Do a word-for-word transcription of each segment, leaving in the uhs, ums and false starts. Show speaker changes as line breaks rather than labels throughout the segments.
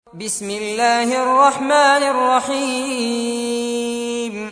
بسم الله الرحمن الرحيم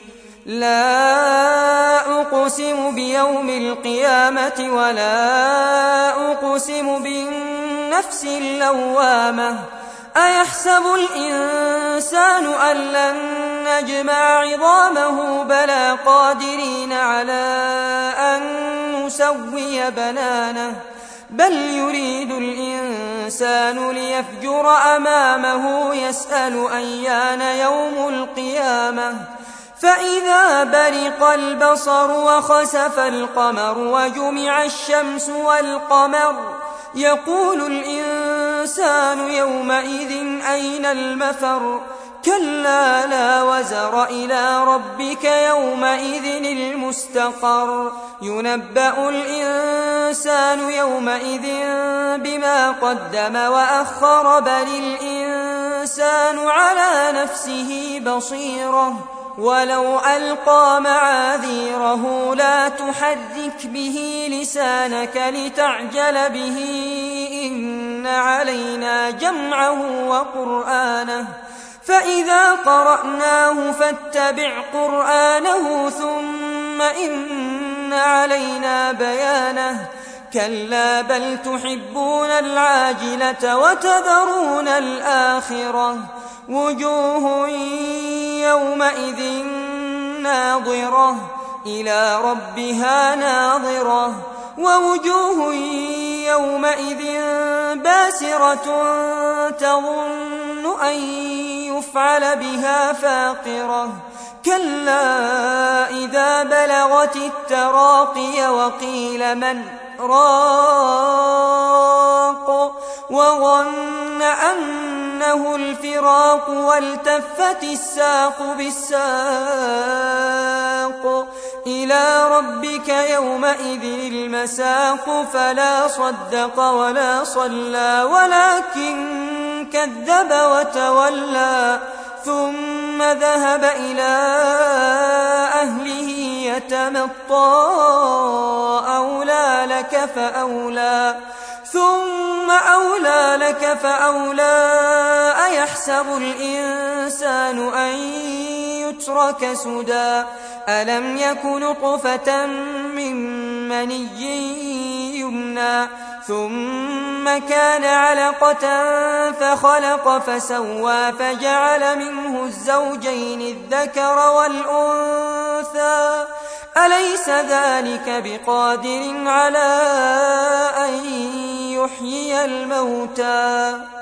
لا أقسم بيوم القيامة ولا أقسم بالنفس اللوامة أيحسب الإنسان أن لن نجمع عظامه بلى قادرين على أن نسوي بنانه بل يريد الإنسان ليفجر أمامه يسأل أيان يوم القيامة فإذا برق البصر وخسف القمر وجمع الشمس والقمر يقول الإنسان يومئذ أين المفر كلا لا وزر إلى ربك يومئذ المستقر ينبأ الإنسان يومئذ بما قدم وأخر بل الإنسان على نفسه بصيرة ولو ألقى معاذيره لا تحرك به لسانك لتعجل به إن علينا جمعه وقرآنه فإذا قرأناه فاتبع قرآنه ثم إن علينا بيانه كلا بل تحبون العاجلة وتذرون الآخرة وجوه يومئذ ناظرة إلى ربها ناظرة ووجوه يومئذ باسرة تظن أن يفعل بها فاقرة كلا إذا بلغت التراقي وقيل من راق وظن أنه الفراق والتفت الساق بالساق إلى ربك يومئذ المساق فلا صدق ولا صلى ولكن كذب وتولى ثم ذهب إلى أهله يتمطى أولى لك فأولى ثم أولى لك فأولى أيحسب الإنسان أن يترك سدى ألم يك نطفة من مني يمنى ثم كان علقة فخلق فسوى فجعل منه الزوجين الذكر والأنثى أليس ذلك بقادر على أن يحيي الموتى